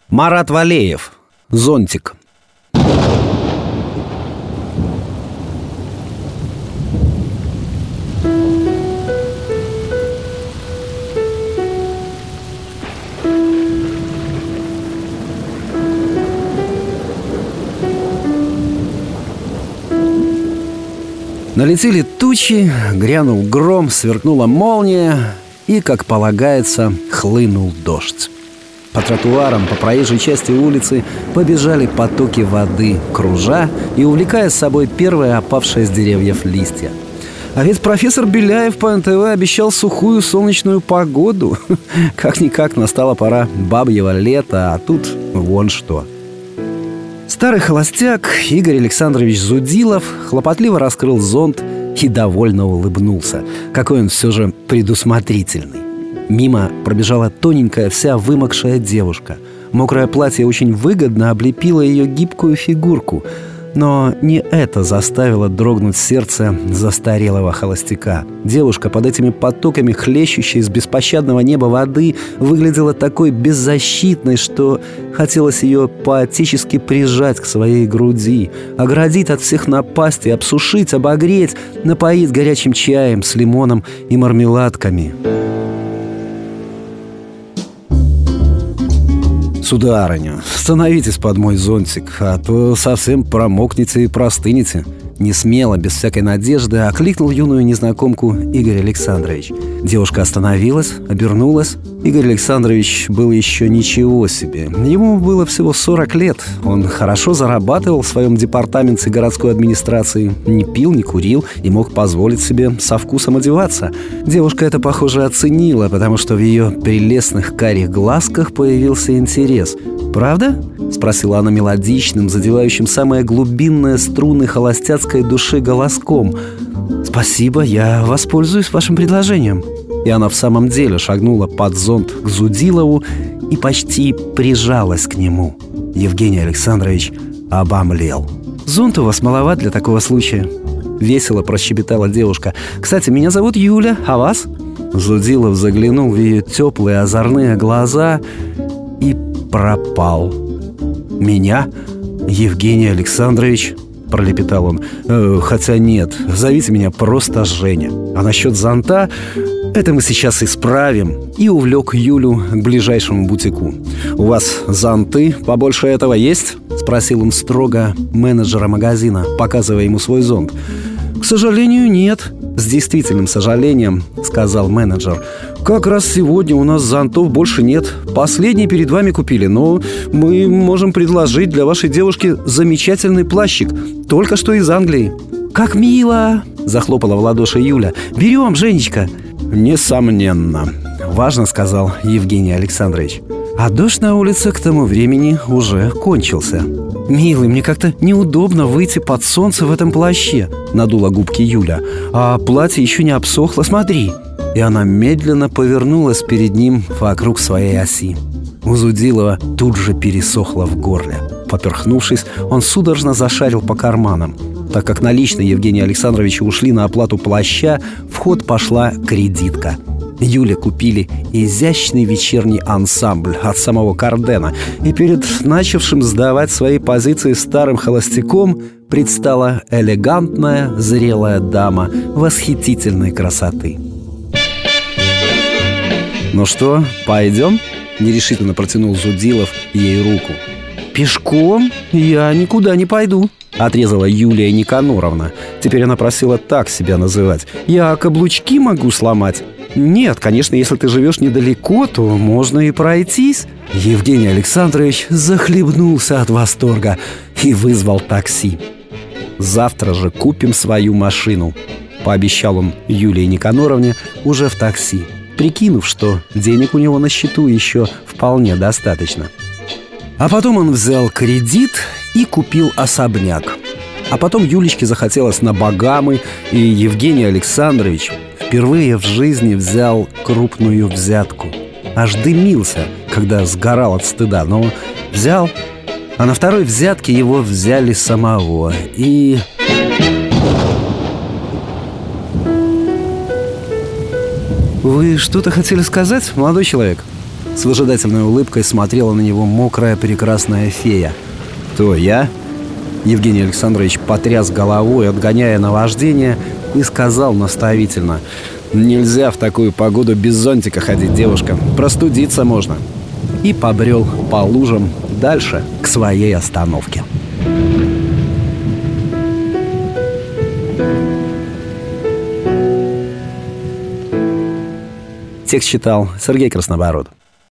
Марат Валеев. Зонтик. Налетели тучи, грянул гром, сверкнула молния и, как полагается, хлынул дождь. По тротуарам, по проезжей части улицы побежали потоки воды, кружа и увлекая с собой первые опавшие с деревьев листья. А ведь профессор Беляев по НТВ обещал сухую солнечную погоду. Как-никак настала пора бабьего лета, а тут вон что. Старый холостяк Игорь Александрович Зудилов хлопотливо раскрыл зонт и довольно улыбнулся. Какой он все же предусмотрительный. Мимо пробежала тоненькая, вся вымокшая девушка. Мокрое платье очень выгодно облепило ее гибкую фигурку. Но не это заставило дрогнуть сердце застарелого холостяка. Девушка под этими потоками хлещущей с беспощадного неба воды выглядела такой беззащитной, что хотелось ее поотечески прижать к своей груди, оградить от всех напастей, обсушить, обогреть, напоить горячим чаем с лимоном и мармеладками. «Сударыня, становитесь под мой зонтик, а то совсем промокнете и простынете». Несмело, без всякой надежды, окликнул юную незнакомку Игорь Александрович. Девушка остановилась, обернулась. Игорь Александрович был еще ничего себе. Ему было всего 40 лет. Он хорошо зарабатывал в своем департаменте городской администрации, не пил, не курил и мог позволить себе со вкусом одеваться. Девушка это, похоже, оценила, потому что в ее прелестных карих глазках появился интерес. «Правда?» — спросила она мелодичным, задевающим самые глубинные струны холостяцкой души голоском. «Спасибо, я воспользуюсь вашим предложением». И она в самом деле шагнула под зонт к Зудилову и почти прижалась к нему. Евгений Александрович обомлел. «Зонт у вас маловат для такого случая», — весело прощебетала девушка. «Кстати, меня зовут Юля, а вас?» Зудилов заглянул в ее теплые озорные глаза и пропал. «Меня? Евгений Александрович?» — пролепетал он. «Хотя нет, зовите меня просто Женя. А насчет зонта это мы сейчас исправим». И увлек Юлю к ближайшему бутику. «У вас зонты побольше этого есть?» — спросил он строго менеджера магазина, показывая ему свой зонт. «К сожалению, нет», — с действительным сожалением сказал менеджер. «Как раз сегодня у нас зонтов больше нет. Последний перед вами купили, но мы можем предложить для вашей девушки замечательный плащик, только что из Англии». «Как мило!» — захлопала в ладоши Юля. «Берем, Женечка!» «Несомненно», — важно сказал Евгений Александрович. А дождь на улице к тому времени уже кончился. «Милый, мне как-то неудобно выйти под солнце в этом плаще», — надула губки Юля. «А платье еще не обсохло, смотри». И она медленно повернулась перед ним вокруг своей оси. У Зудилова тут же пересохло в горле. Поперхнувшись, он судорожно зашарил по карманам. Так как наличные Евгения Александровича ушли на оплату плаща, в ход пошла кредитка. Юле купили изящный вечерний ансамбль от самого Кардена, и перед начавшим сдавать свои позиции старым холостяком предстала элегантная, зрелая дама восхитительной красоты. «Ну что, пойдем?» — нерешительно протянул Зудилов ей руку. «Пешком я никуда не пойду», — отрезала Юлия Никаноровна. Теперь она просила так себя называть. «Я каблучки могу сломать». «Нет, конечно, если ты живешь недалеко, то можно и пройтись». Евгений Александрович захлебнулся от восторга и вызвал такси. «Завтра же купим свою машину», — пообещал он Юлии Никаноровне уже в такси, прикинув, что денег у него на счету еще вполне достаточно. А потом он взял кредит и купил особняк. А потом Юлечке захотелось на Багамы, и Евгений Александрович впервые в жизни взял крупную взятку. Аж дымился, когда сгорал от стыда, но взял. А на второй взятке его взяли самого. И... «Вы что-то хотели сказать, молодой человек?» — С выжидательной улыбкой смотрела на него мокрая прекрасная фея. «Кто, я?» Евгений Александрович потряс головой, отгоняя наваждение, и сказал наставительно: «Нельзя в такую погоду без зонтика ходить, девушка. Простудиться можно». И побрел по лужам дальше к своей остановке. Текст читал Сергей Краснобород.